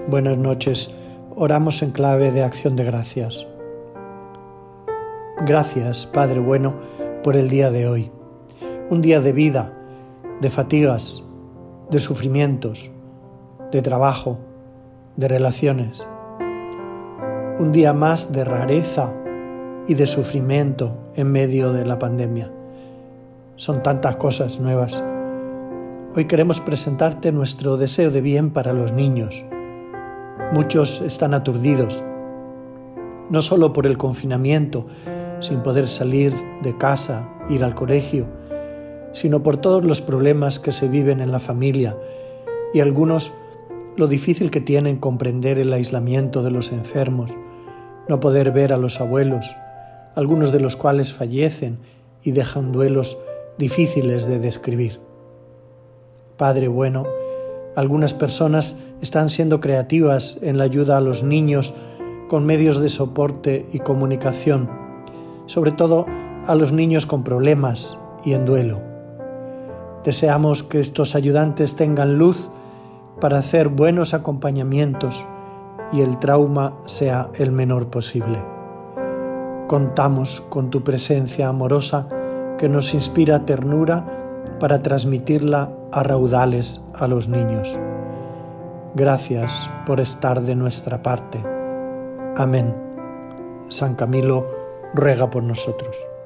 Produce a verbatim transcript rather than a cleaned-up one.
Buenas noches. Oramos en clave de acción de gracias. Gracias, Padre bueno, por el día de hoy. Un día de vida, de fatigas, de sufrimientos, de trabajo, de relaciones. Un día más de rareza y de sufrimiento en medio de la pandemia. Son tantas cosas nuevas. Hoy queremos presentarte nuestro deseo de bien para los niños. Muchos están aturdidos, no solo por el confinamiento, sin poder salir de casa, ir al colegio, sino por todos los problemas que se viven en la familia y algunos lo difícil que tienen comprender el aislamiento de los enfermos, no poder ver a los abuelos, algunos de los cuales fallecen y dejan duelos difíciles de describir. Padre bueno, algunas personas están siendo creativas en la ayuda a los niños con medios de soporte y comunicación, sobre todo a los niños con problemas y en duelo. Deseamos que estos ayudantes tengan luz para hacer buenos acompañamientos y el trauma sea el menor posible. Contamos con tu presencia amorosa que nos inspira ternura para transmitirla a raudales a los niños. Gracias por estar de nuestra parte. Amén. San Camilo ruega por nosotros.